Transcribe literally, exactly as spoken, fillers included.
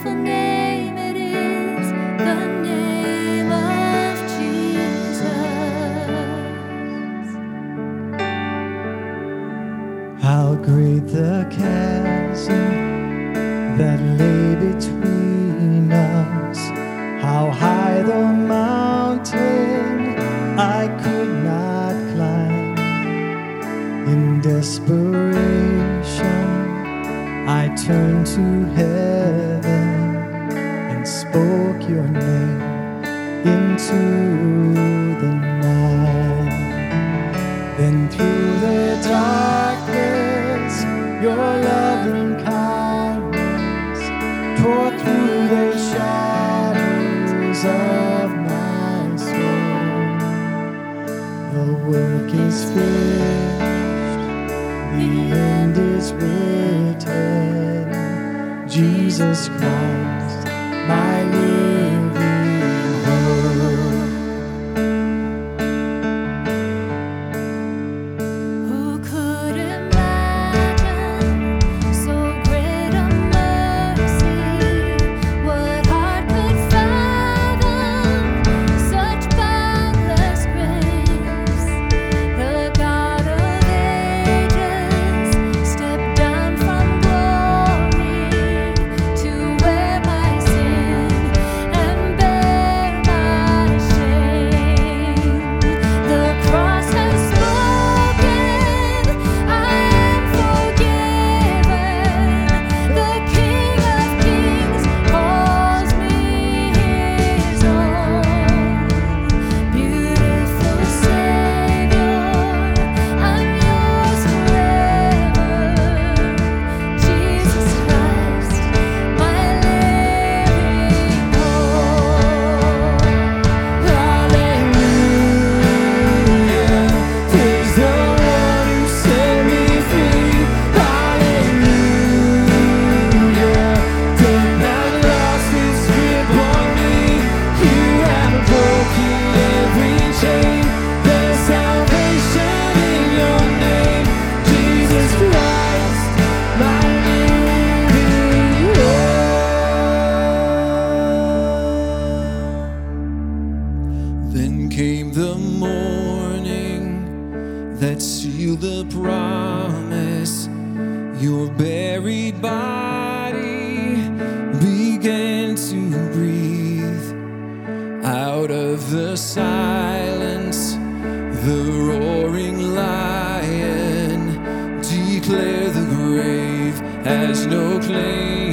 wonderful name it is, the name of Jesus. How great the chasm that lay between us, how high the mountain I could not climb. In desperation I turned to heaven and spoke your name into the night. Then through the darkness your loving kindness tore through the shadows of my soul. The work is finished, the end is written. Jesus Christ, my living hope. Who could imagine so great a mercy? What heart could fathom such boundless grace? The God of ages stepped down from glory to wear my sin and bear my shame. The cross has spoken, I am forgiven. The King of Kings calls me his own. Beautiful Savior, I'm yours forever. Jesus Christ, my living hope. Hallelujah, praise the one who set me free. Hallelujah, death has lost its grip on me. You have broken every chain. There's salvation in your name, Jesus Christ, my living hope. Then came the morning that sealed the promise. Your buried body began to breathe. Out of the silence, the roaring lion declared the grave has no claim